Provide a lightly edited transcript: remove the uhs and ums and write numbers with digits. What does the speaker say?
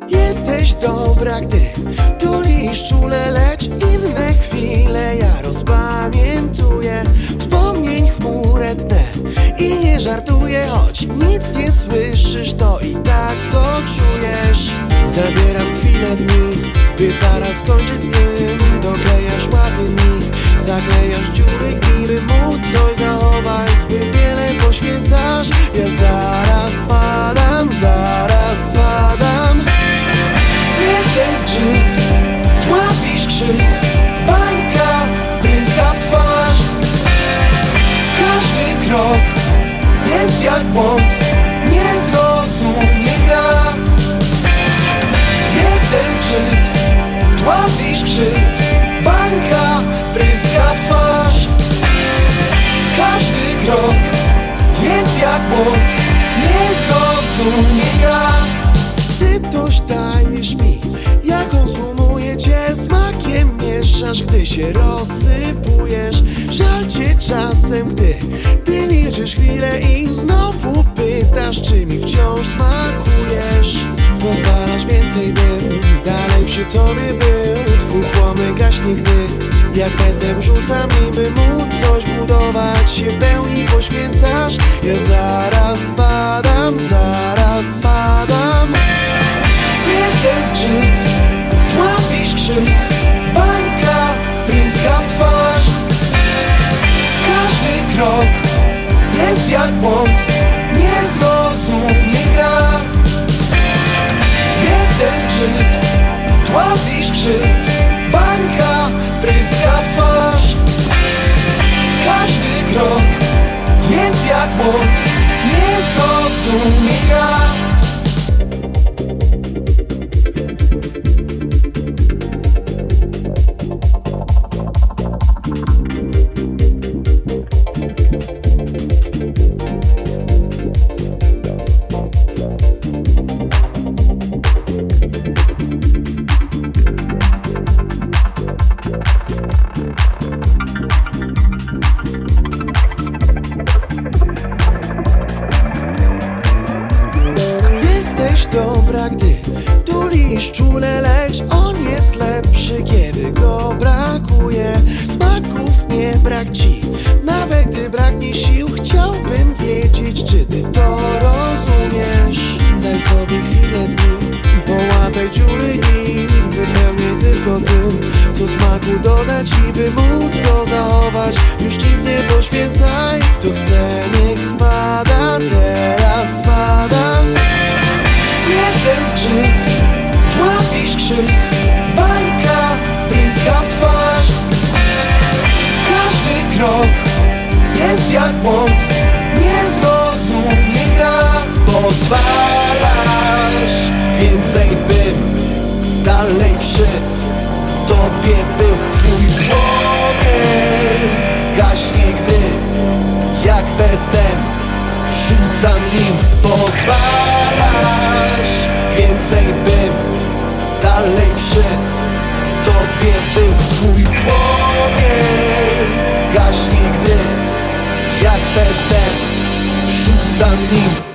Jesteś dobra, gdy tulisz czule, lecz inne chwile ja rozpamiętuję. Wspomnień chmurę tnę i nie żartuję, choć nic nie słyszysz, to i tak to czujesz. Zabieram chwilę dni, by zaraz skończyć z tym. Doklejasz łaty mi, zaklejasz dziury i by móc coś zachować, zbyt wiele poświęcasz. Ja zaraz spadam, zaraz spadam. Jeden skrzyk, dławisz krzyk, bańka bryza w twarz. Każdy krok jest jak błąd, nie zrozumie gra. Jeden skrzyk, dławisz krzyk, bańka bryzga w twarz. Każdy krok jest jak błąd, nie zrozumie gra. Sytość dajesz mi, jaką złumuję cię, smakiem mieszasz, gdy się rozsypujesz. Żal cię czasem, gdy ty milczysz chwilę i znowu pytasz, czy mi wciąż smakujesz. Pozwalasz więcej, bym dalej przy tobie był. Twój płomyk gaśnie, gdy jak petem rzuca mi, by móc coś budować. Się w pełni poświęcasz, ja zaraz spadam, zaraz spadam. Jeden skrzyk, dławisz krzyk, bańka bryzga w twarz. Każdy krok jest jak błąd, nie zrozumie gra. Jeden skrzyk, dławisz krzyk, bańka bryzga w twarz. Każdy krok jest jak błąd, nie zrozumie gra. Jesteś dobra, gdy tulisz czule, lecz on jest lepszy, kiedy go brakuje. Smaków nie brak ci, nawet gdy braknie sił. Chciałbym wiedzieć, czy ty to rozumiesz. Daj sobie chwilę dni, połataj dziury i wypełnię tylko tym, co smaku dodać i by móc go zachować. Już nic nie poświęcaj, kto chce niech spada, teraz spada. Jeden skrzyk, dławisz krzyk, bańka bryzga w twarz. Każdy krok jest jak błąd, nie zrozumie gra. Pozwalasz więcej, bym dalej przy tobie był. Twój płomień gaśnie, gdy jak petem rzucam nim. Pozwalasz więcej, bym dalej przy tobie był. Twój płomień gaśnie, gdy jak petem rzucam nim.